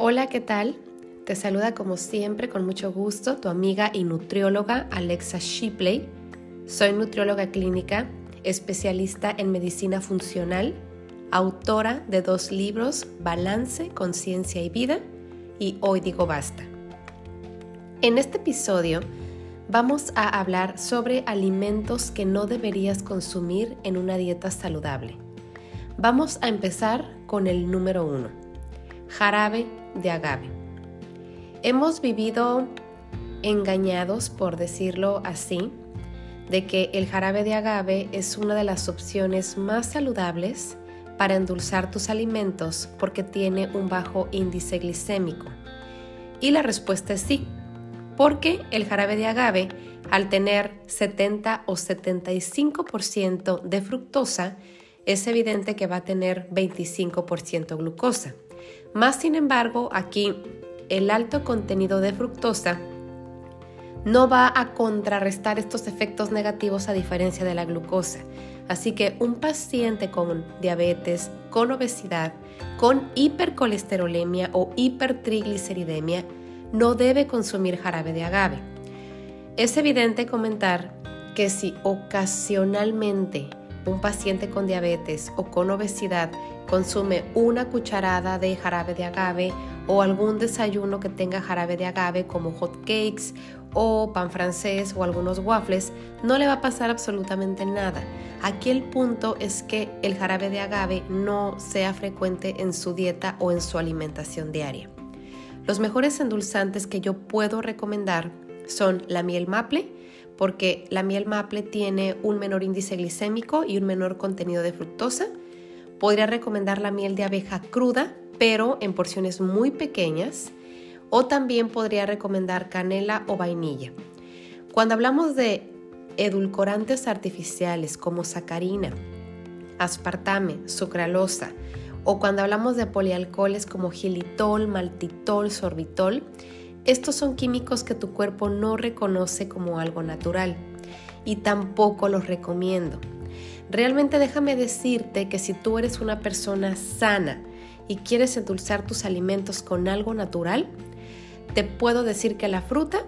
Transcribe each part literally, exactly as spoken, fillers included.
Hola, ¿qué tal? Te saluda como siempre con mucho gusto tu amiga y nutrióloga Alexa Shipley. Soy nutrióloga clínica, especialista en medicina funcional, autora de dos libros, Balance, Conciencia y Vida, y Hoy Digo Basta. En este episodio vamos a hablar sobre alimentos que no deberías consumir en una dieta saludable. Vamos a empezar con el número uno, jarabe de agave. Hemos vivido engañados, por decirlo así, de que el jarabe de agave es una de las opciones más saludables para endulzar tus alimentos porque tiene un bajo índice glicémico. Y la respuesta es sí, porque el jarabe de agave, al tener setenta o setenta y cinco por ciento de fructosa, es evidente que va a tener veinticinco por ciento glucosa. Más sin embargo, aquí el alto contenido de fructosa no va a contrarrestar estos efectos negativos a diferencia de la glucosa. Así que un paciente con diabetes, con obesidad, con hipercolesterolemia o hipertrigliceridemia no debe consumir jarabe de agave. Es evidente comentar que si ocasionalmente un paciente con diabetes o con obesidad consume una cucharada de jarabe de agave o algún desayuno que tenga jarabe de agave como hot cakes o pan francés o algunos waffles, no le va a pasar absolutamente nada. Aquí el punto es que el jarabe de agave no sea frecuente en su dieta o en su alimentación diaria. Los mejores endulzantes que yo puedo recomendar son la miel maple, porque la miel maple tiene un menor índice glicémico y un menor contenido de fructosa. Podría recomendar la miel de abeja cruda, pero en porciones muy pequeñas. O también podría recomendar canela o vainilla. Cuando hablamos de edulcorantes artificiales como sacarina, aspartame, sucralosa, o cuando hablamos de polialcoholes como xilitol, maltitol, sorbitol, estos son químicos que tu cuerpo no reconoce como algo natural y tampoco los recomiendo. Realmente déjame decirte que si tú eres una persona sana y quieres endulzar tus alimentos con algo natural, te puedo decir que la fruta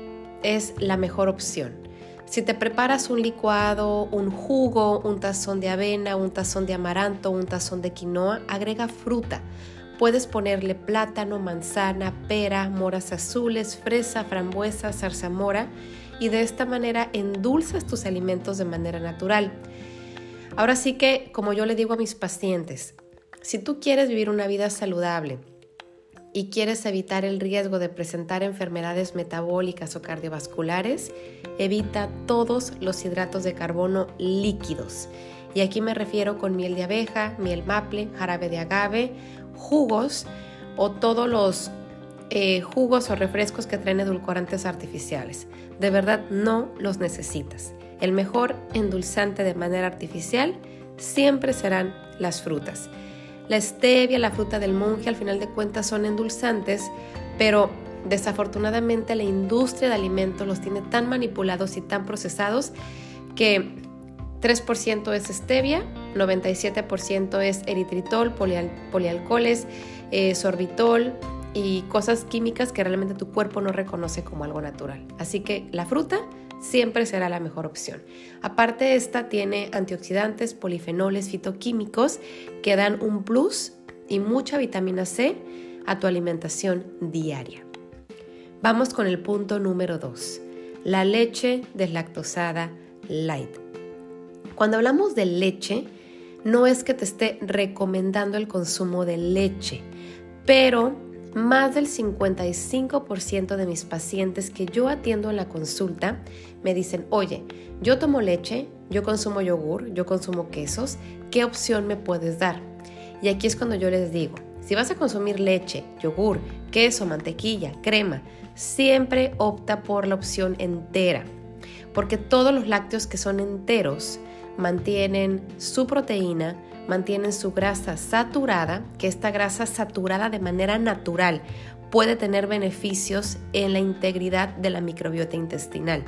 es la mejor opción. Si te preparas un licuado, un jugo, un tazón de avena, un tazón de amaranto, un tazón de quinoa, agrega fruta. Puedes ponerle plátano, manzana, pera, moras azules, fresa, frambuesa, zarzamora y de esta manera endulzas tus alimentos de manera natural. Ahora sí que, como yo le digo a mis pacientes, si tú quieres vivir una vida saludable y quieres evitar el riesgo de presentar enfermedades metabólicas o cardiovasculares, evita todos los hidratos de carbono líquidos. Y aquí me refiero con miel de abeja, miel maple, jarabe de agave, jugos o todos los eh, jugos o refrescos que traen edulcorantes artificiales. De verdad no los necesitas. El mejor endulzante de manera artificial siempre serán las frutas. La stevia, la fruta del monje, al final de cuentas son endulzantes, pero desafortunadamente la industria de alimentos los tiene tan manipulados y tan procesados que tres por ciento es stevia, noventa y siete por ciento es eritritol, polial, polialcoholes, eh, sorbitol y cosas químicas que realmente tu cuerpo no reconoce como algo natural. Así que la fruta siempre será la mejor opción. Aparte, esta tiene antioxidantes, polifenoles, fitoquímicos que dan un plus y mucha vitamina C a tu alimentación diaria. Vamos con el punto número dos, la leche deslactosada light. Cuando hablamos de leche, no es que te esté recomendando el consumo de leche, pero más del cincuenta y cinco por ciento de mis pacientes que yo atiendo en la consulta me dicen, oye, yo tomo leche, yo consumo yogur, yo consumo quesos, ¿qué opción me puedes dar? Y aquí es cuando yo les digo, si vas a consumir leche, yogur, queso, mantequilla, crema, siempre opta por la opción entera, porque todos los lácteos que son enteros mantienen su proteína, mantienen su grasa saturada, que esta grasa saturada de manera natural puede tener beneficios en la integridad de la microbiota intestinal.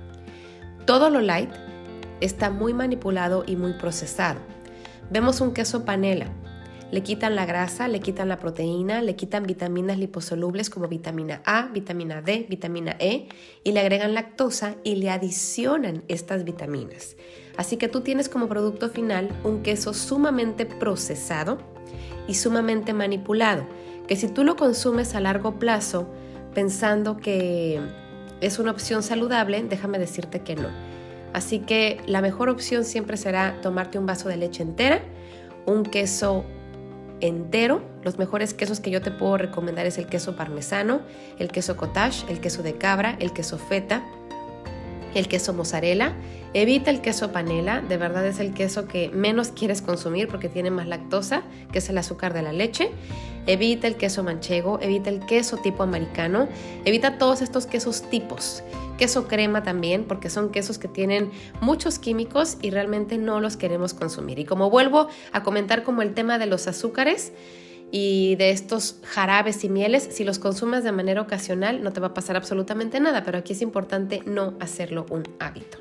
Todo lo light está muy manipulado y muy procesado. Vemos un queso panela. le quitan la grasa, le quitan la proteína, le quitan vitaminas liposolubles como vitamina A, vitamina D, vitamina E y le agregan lactosa y le adicionan estas vitaminas. Así que tú tienes como producto final un queso sumamente procesado y sumamente manipulado, que si tú lo consumes a largo plazo pensando que es una opción saludable, déjame decirte que no. Así que la mejor opción siempre será tomarte un vaso de leche entera, un queso entero. Los mejores quesos que yo te puedo recomendar es el queso parmesano, el queso cottage, el queso de cabra, el queso feta, el queso mozzarella. Evita el queso panela, de verdad es el queso que menos quieres consumir porque tiene más lactosa, que es el azúcar de la leche. Evita el queso manchego, evita el queso tipo americano, evita todos estos quesos tipos. Queso crema también, porque son quesos que tienen muchos químicos y realmente no los queremos consumir. Y como vuelvo a comentar como el tema de los azúcares y de estos jarabes y mieles, si los consumes de manera ocasional no te va a pasar absolutamente nada, pero aquí es importante no hacerlo un hábito.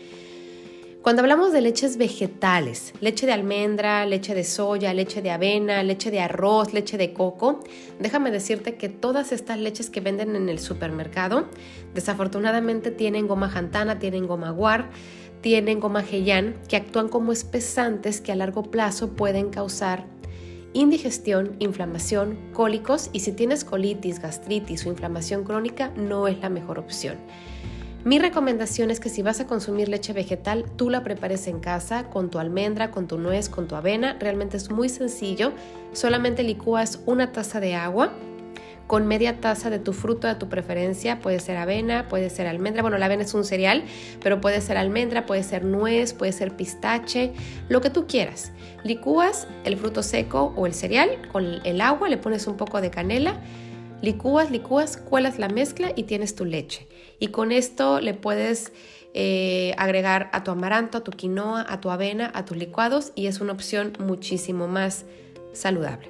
Cuando hablamos de leches vegetales, leche de almendra, leche de soya, leche de avena, leche de arroz, leche de coco, déjame decirte que todas estas leches que venden en el supermercado desafortunadamente tienen goma xantana, tienen goma guar, tienen goma heyán, que actúan como espesantes que a largo plazo pueden causar indigestión, inflamación, cólicos, y si tienes colitis, gastritis o inflamación crónica no es la mejor opción. Mi recomendación es que si vas a consumir leche vegetal, tú la prepares en casa con tu almendra, con tu nuez, con tu avena. Realmente es muy sencillo. Solamente licúas una taza de agua con media taza de tu fruto de tu preferencia. Puede ser avena, puede ser almendra. Bueno, la avena es un cereal, pero puede ser almendra, puede ser nuez, puede ser pistache, lo que tú quieras. Licúas el fruto seco o el cereal con el agua, le pones un poco de canela. Licúas, licúas, cuelas la mezcla y tienes tu leche. Y con esto le puedes eh, agregar a tu amaranto, a tu quinoa, a tu avena, a tus licuados y es una opción muchísimo más saludable.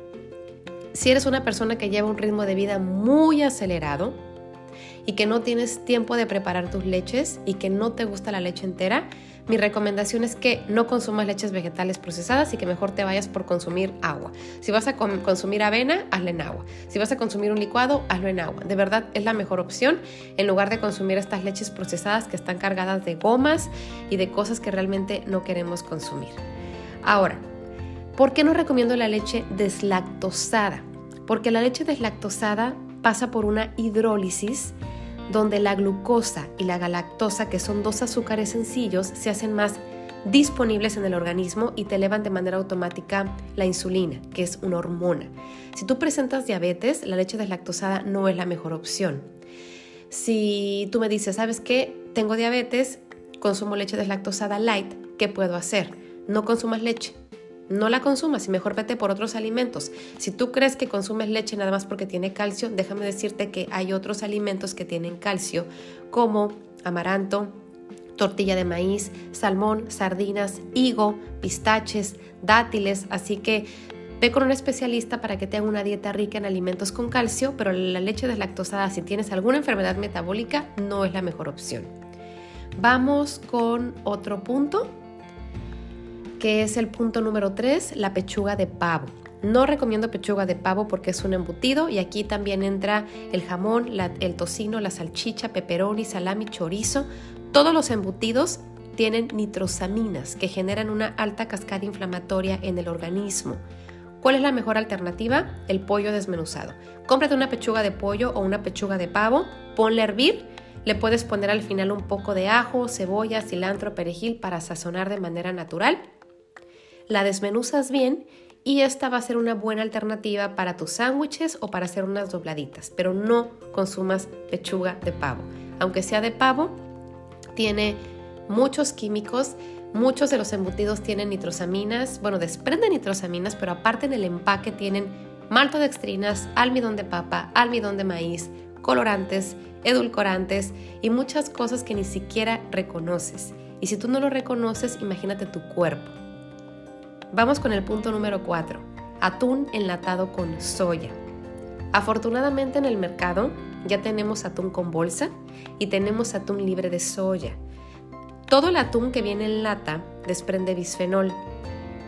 Si eres una persona que lleva un ritmo de vida muy acelerado y que no tienes tiempo de preparar tus leches y que no te gusta la leche entera, mi recomendación es que no consumas leches vegetales procesadas y que mejor te vayas por consumir agua. Si vas a com- consumir avena, hazla en agua. Si vas a consumir un licuado, hazlo en agua. De verdad es la mejor opción en lugar de consumir estas leches procesadas que están cargadas de gomas y de cosas que realmente no queremos consumir. Ahora, ¿por qué no recomiendo la leche deslactosada? Porque la leche deslactosada pasa por una hidrólisis donde la glucosa y la galactosa, que son dos azúcares sencillos, se hacen más disponibles en el organismo y te elevan de manera automática la insulina, que es una hormona. Si tú presentas diabetes, la leche deslactosada no es la mejor opción. Si tú me dices, ¿sabes qué? Tengo diabetes, consumo leche deslactosada light, ¿qué puedo hacer? No consumas leche. No la consumas y mejor vete por otros alimentos. Si tú crees que consumes leche nada más porque tiene calcio, déjame decirte que hay otros alimentos que tienen calcio, como amaranto, tortilla de maíz, salmón, sardinas, higo, pistaches, dátiles. Así que ve con un especialista para que te haga una dieta rica en alimentos con calcio, pero la leche deslactosada, si tienes alguna enfermedad metabólica, no es la mejor opción. Vamos con otro punto, que es el punto número tres, la pechuga de pavo. No recomiendo pechuga de pavo porque es un embutido y aquí también entra el jamón, la, el tocino, la salchicha, pepperoni, salami, chorizo. Todos los embutidos tienen nitrosaminas que generan una alta cascada inflamatoria en el organismo. ¿Cuál es la mejor alternativa? El pollo desmenuzado. Cómprate una pechuga de pollo o una pechuga de pavo, ponle a hervir. Le puedes poner al final un poco de ajo, cebolla, cilantro, perejil para sazonar de manera natural. La desmenuzas bien y esta va a ser una buena alternativa para tus sándwiches o para hacer unas dobladitas, pero no consumas pechuga de pavo. Aunque sea de pavo, tiene muchos químicos, muchos de los embutidos tienen nitrosaminas, bueno, desprenden nitrosaminas, pero aparte en el empaque tienen maltodextrinas, almidón de papa, almidón de maíz, colorantes, edulcorantes y muchas cosas que ni siquiera reconoces. Y si tú no lo reconoces, imagínate tu cuerpo. Vamos con el punto número cuatro, atún enlatado con soya. Afortunadamente en el mercado ya tenemos atún con bolsa y tenemos atún libre de soya. Todo el atún que viene en lata desprende bisfenol.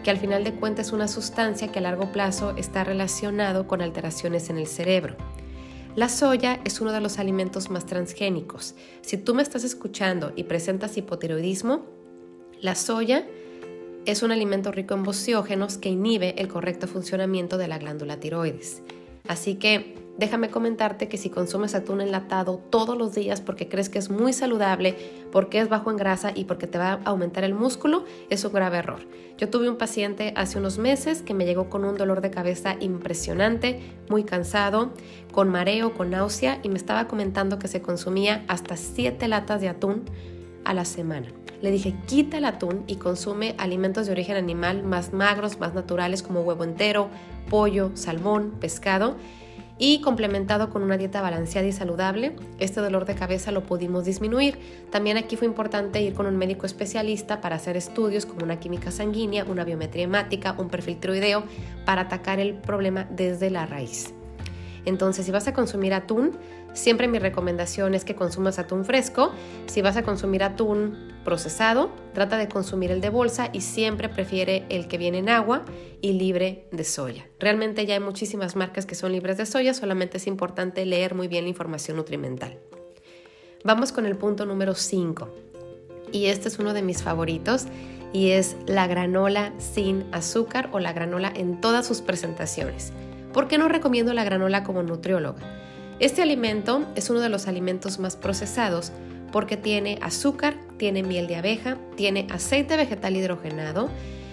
que al final de cuentas es una sustancia que a largo plazo está relacionado con alteraciones en el cerebro. La soya es uno de los alimentos más transgénicos. Si tú me estás escuchando y presentas hipotiroidismo, la soya es un alimento rico en bociógenos que inhibe el correcto funcionamiento de la glándula tiroides. Así que déjame comentarte que si consumes atún enlatado todos los días porque crees que es muy saludable, porque es bajo en grasa y porque te va a aumentar el músculo, es un grave error. Yo tuve un paciente hace unos meses que me llegó con un dolor de cabeza impresionante, muy cansado, con mareo, con náusea, y me estaba comentando que se consumía hasta siete latas de atún a la semana. Le dije, quita el atún y consume alimentos de origen animal más magros, más naturales, como huevo entero, pollo, salmón, pescado, y complementado con una dieta balanceada y saludable, este dolor de cabeza lo pudimos disminuir. También aquí fue importante ir con un médico especialista para hacer estudios como una química sanguínea, una biometría hemática, un perfil tiroideo, para atacar el problema desde la raíz. Entonces, si vas a consumir atún, siempre mi recomendación es que consumas atún fresco. Si vas a consumir atún procesado, trata de consumir el de bolsa y siempre prefiere el que viene en agua y libre de soya. Realmente ya hay muchísimas marcas que son libres de soya, solamente es importante leer muy bien la información nutrimental. Vamos con el punto número cinco, y este es uno de mis favoritos, y es la granola sin azúcar o la granola en todas sus presentaciones. ¿Por qué no recomiendo la granola como nutrióloga? Este alimento es uno de los alimentos más procesados porque tiene azúcar, tiene miel de abeja, tiene aceite vegetal hidrogenado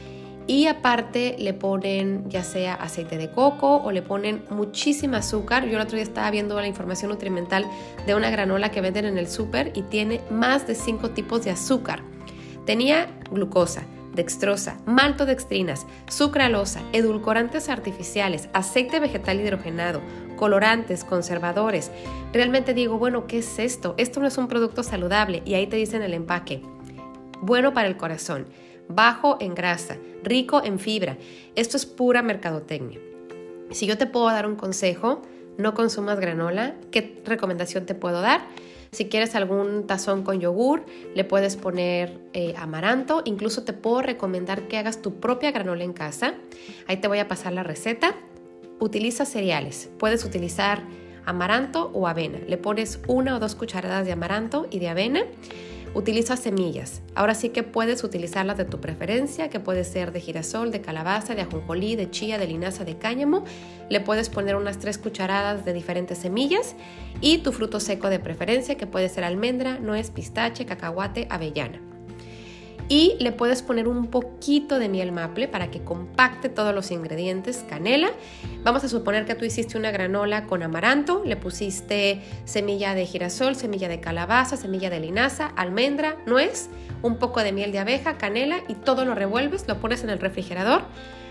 y aparte le ponen ya sea aceite de coco o le ponen muchísima azúcar. Yo el otro día estaba viendo la información nutrimental de una granola que venden en el súper y tiene más de cinco tipos de azúcar. Tenía glucosa, dextrosa, maltodextrinas, sucralosa, edulcorantes artificiales, aceite vegetal hidrogenado, colorantes, conservadores. Realmente digo, bueno, ¿qué es esto? Esto no es un producto saludable, y ahí te dicen el empaque. Bueno para el corazón, bajo en grasa, rico en fibra. Esto es pura mercadotecnia. Si yo te puedo dar un consejo, no consumas granola. ¿Qué recomendación te puedo dar? Si quieres algún tazón con yogur, le puedes poner eh, amaranto. Incluso te puedo recomendar que hagas tu propia granola en casa. Ahí te voy a pasar la receta. Utiliza cereales. Puedes utilizar amaranto o avena. Le pones una o dos cucharadas de amaranto y de avena. Utiliza semillas. Ahora sí que puedes utilizarlas de tu preferencia, que puede ser de girasol, de calabaza, de ajonjolí, de chía, de linaza, de cáñamo. Le puedes poner unas tres cucharadas de diferentes semillas y tu fruto seco de preferencia, que puede ser almendra, nuez, pistache, cacahuate, avellana. Y le puedes poner un poquito de miel maple para que compacte todos los ingredientes, canela. Vamos a suponer que tú hiciste una granola con amaranto, le pusiste semilla de girasol, semilla de calabaza, semilla de linaza, almendra, nuez, un poco de miel de abeja, canela, y todo lo revuelves, lo pones en el refrigerador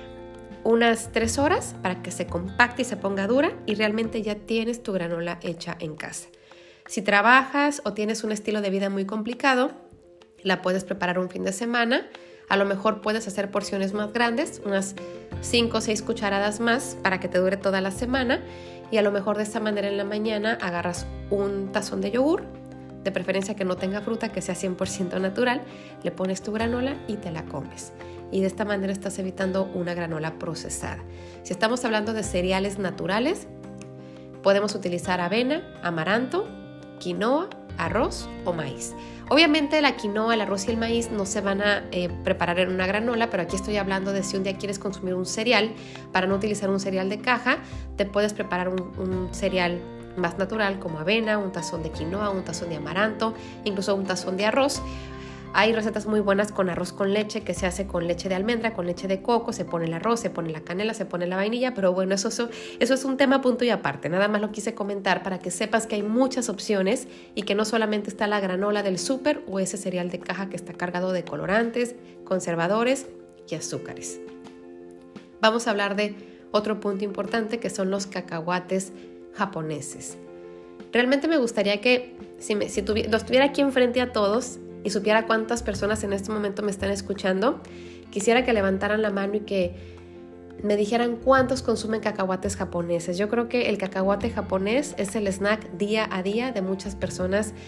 unas tres horas para que se compacte y se ponga dura, y realmente ya tienes tu granola hecha en casa. Si trabajas o tienes un estilo de vida muy complicado, la puedes preparar un fin de semana. A lo mejor puedes hacer porciones más grandes, unas cinco o seis cucharadas más para que te dure toda la semana, y a lo mejor de esta manera en la mañana agarras un tazón de yogur, de preferencia que no tenga fruta, que sea cien por ciento natural, le pones tu granola y te la comes. Y de esta manera estás evitando una granola procesada. Si estamos hablando de cereales naturales, podemos utilizar avena, amaranto, quinoa, arroz o maíz. Obviamente la quinoa, el arroz y el maíz no se van a eh, preparar en una granola, pero aquí estoy hablando de si un día quieres consumir un cereal, para no utilizar un cereal de caja, te puedes preparar un, un cereal más natural como avena, un tazón de quinoa, un tazón de amaranto, incluso un tazón de arroz. Hay recetas muy buenas con arroz con leche, que se hace con leche de almendra, con leche de coco, se pone el arroz, se pone la canela, se pone la vainilla, pero bueno, eso, eso, eso es un tema punto y aparte. Nada más lo quise comentar para que sepas que hay muchas opciones y que no solamente está la granola del súper o ese cereal de caja que está cargado de colorantes, conservadores y azúcares. Vamos a hablar de otro punto importante, que son los cacahuates japoneses. Realmente me gustaría que si, me, si tuvi, los tuviera aquí enfrente a todos y supiera cuántas personas en este momento me están escuchando, quisiera que levantaran la mano y que me dijeran cuántos consumen cacahuates japoneses. Yo creo que el cacahuate japonés es el snack día a día de muchas personas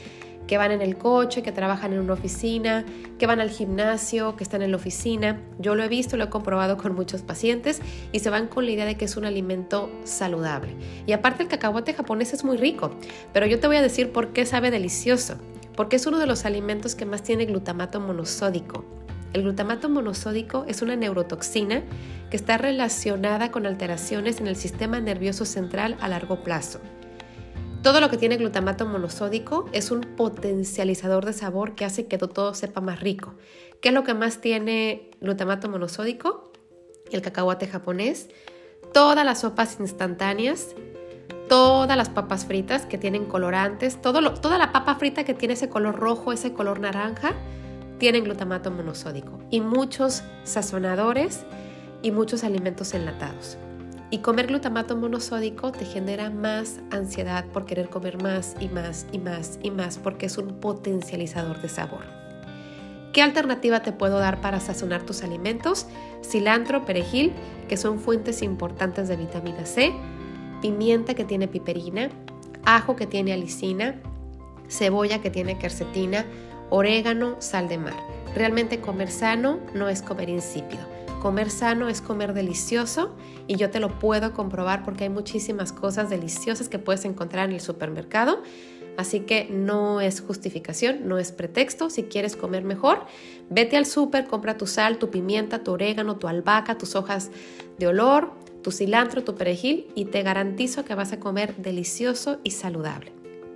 que van en el coche, que trabajan en una oficina, que van al gimnasio, que están en la oficina. Yo lo he visto, lo he comprobado con muchos pacientes y se van con la idea de que es un alimento saludable. Y aparte el cacahuate japonés es muy rico, pero yo te voy a decir por qué sabe delicioso. Porque es uno de los alimentos que más tiene glutamato monosódico. El glutamato monosódico es una neurotoxina que está relacionada con alteraciones en el sistema nervioso central a largo plazo. Todo lo que tiene glutamato monosódico es un potencializador de sabor que hace que todo sepa más rico. ¿Qué es lo que más tiene glutamato monosódico? El cacahuate japonés, todas las sopas instantáneas, todas las papas fritas que tienen colorantes, todo lo, toda la papa frita que tiene ese color rojo, ese color naranja, tienen glutamato monosódico. Y muchos sazonadores y muchos alimentos enlatados. Y comer glutamato monosódico te genera más ansiedad por querer comer más y más y más y más porque es un potencializador de sabor. ¿Qué alternativa te puedo dar para sazonar tus alimentos? Cilantro, perejil, que son fuentes importantes de vitamina C, pimienta que tiene piperina, ajo que tiene alicina, cebolla que tiene quercetina, orégano, sal de mar. Realmente comer sano no es comer insípido. Comer sano es comer delicioso y yo te lo puedo comprobar porque hay muchísimas cosas deliciosas que puedes encontrar en el supermercado. Así que no es justificación, no es pretexto. Si quieres comer mejor, vete al súper, compra tu sal, tu pimienta, tu orégano, tu albahaca, tus hojas de olor, tu cilantro, tu perejil y te garantizo que vas a comer delicioso y saludable.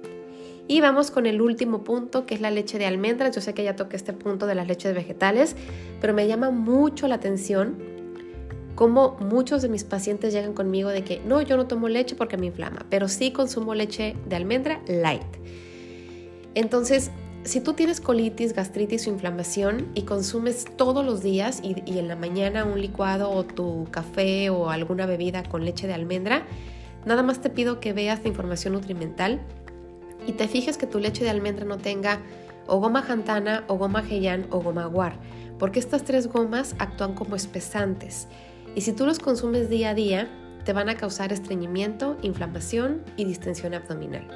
Y vamos con el último punto, que es la leche de almendras. Yo sé que ya toqué este punto de las leches vegetales, pero me llama mucho la atención cómo muchos de mis pacientes llegan conmigo de que no, yo no tomo leche porque me inflama, pero sí consumo leche de almendra light. Entonces, si tú tienes colitis, gastritis o inflamación y consumes todos los días y, y en la mañana un licuado o tu café o alguna bebida con leche de almendra, nada más te pido que veas la información nutrimental y te fijes que tu leche de almendra no tenga o goma xantana o goma heyán o goma guar, porque estas tres gomas actúan como espesantes y si tú los consumes día a día te van a causar estreñimiento, inflamación y distensión abdominal.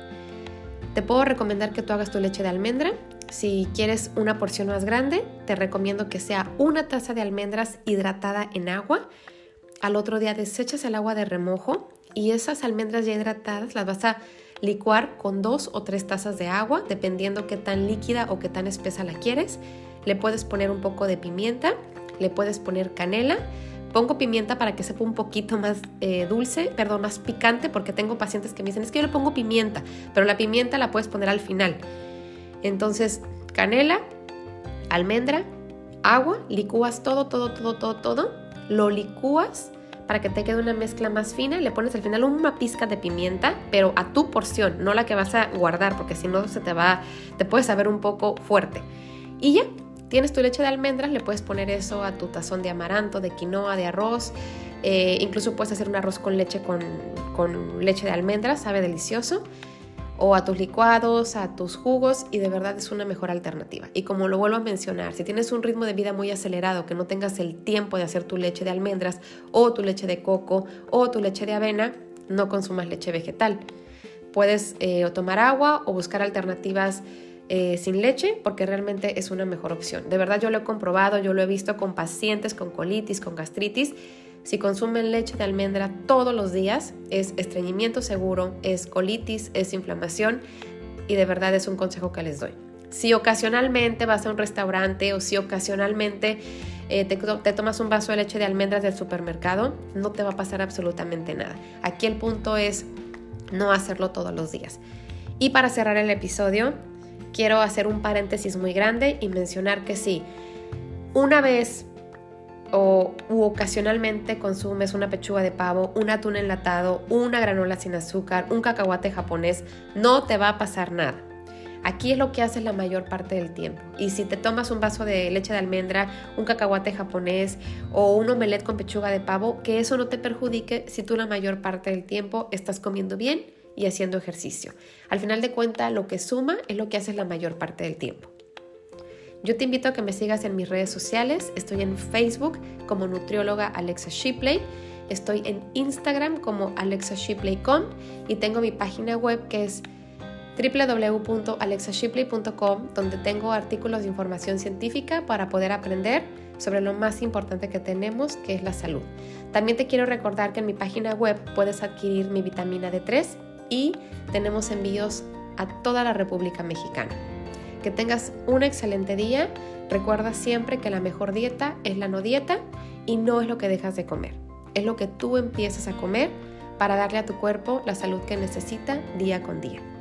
Te puedo recomendar que tú hagas tu leche de almendra. Si quieres una porción más grande, te recomiendo que sea una taza de almendras hidratada en agua. Al otro día desechas el agua de remojo y esas almendras ya hidratadas las vas a licuar con dos o tres tazas de agua, dependiendo qué tan líquida o qué tan espesa la quieres. Le puedes poner un poco de pimienta, le puedes poner canela. Pongo pimienta para que sepa un poquito más eh, dulce, perdón, más picante, porque tengo pacientes que me dicen, es que yo le pongo pimienta, pero la pimienta la puedes poner al final. Entonces, canela, almendra, agua, licúas todo, todo, todo, todo, todo, lo licúas para que te quede una mezcla más fina y le pones al final una pizca de pimienta, pero a tu porción, no la que vas a guardar, porque si no se te va, te puede saber un poco fuerte. Y ya, tienes tu leche de almendras, le puedes poner eso a tu tazón de amaranto, de quinoa, de arroz, eh, incluso puedes hacer un arroz con leche con, con leche de almendras, sabe delicioso, o a tus licuados, a tus jugos y de verdad es una mejor alternativa. Y como lo vuelvo a mencionar, si tienes un ritmo de vida muy acelerado, que no tengas el tiempo de hacer tu leche de almendras o tu leche de coco o tu leche de avena, no consumas leche vegetal. Puedes eh, o tomar agua o buscar alternativas Eh, sin leche porque realmente es una mejor opción. De verdad yo lo he comprobado, yo lo he visto con pacientes con colitis, con gastritis. Si consumen leche de almendra todos los días es estreñimiento seguro, es colitis, es inflamación y de verdad es un consejo que les doy. Si ocasionalmente vas a un restaurante o si ocasionalmente eh, te, te tomas un vaso de leche de almendras del supermercado, no te va a pasar absolutamente nada. Aquí el punto es no hacerlo todos los días. Y para cerrar el episodio, quiero hacer un paréntesis muy grande y mencionar que si una vez o u ocasionalmente consumes una pechuga de pavo, un atún enlatado, una granola sin azúcar, un cacahuate japonés, no te va a pasar nada. Aquí es lo que haces la mayor parte del tiempo. Y si te tomas un vaso de leche de almendra, un cacahuate japonés o un omelette con pechuga de pavo, que eso no te perjudique si tú la mayor parte del tiempo estás comiendo bien y haciendo ejercicio. Al final de cuentas, lo que suma es lo que haces la mayor parte del tiempo. Yo te invito a que me sigas en mis redes sociales. Estoy en Facebook como nutrióloga Alexa Shipley. Estoy en Instagram como alexa shipley punto com y tengo mi página web que es w w w punto alexa shipley punto com, donde tengo artículos de información científica para poder aprender sobre lo más importante que tenemos, que es la salud. También te quiero recordar que en mi página web puedes adquirir mi vitamina D tres y tenemos envíos a toda la República Mexicana. Que tengas un excelente día. Recuerda siempre que la mejor dieta es la no dieta y no es lo que dejas de comer. Es lo que tú empiezas a comer para darle a tu cuerpo la salud que necesita día con día.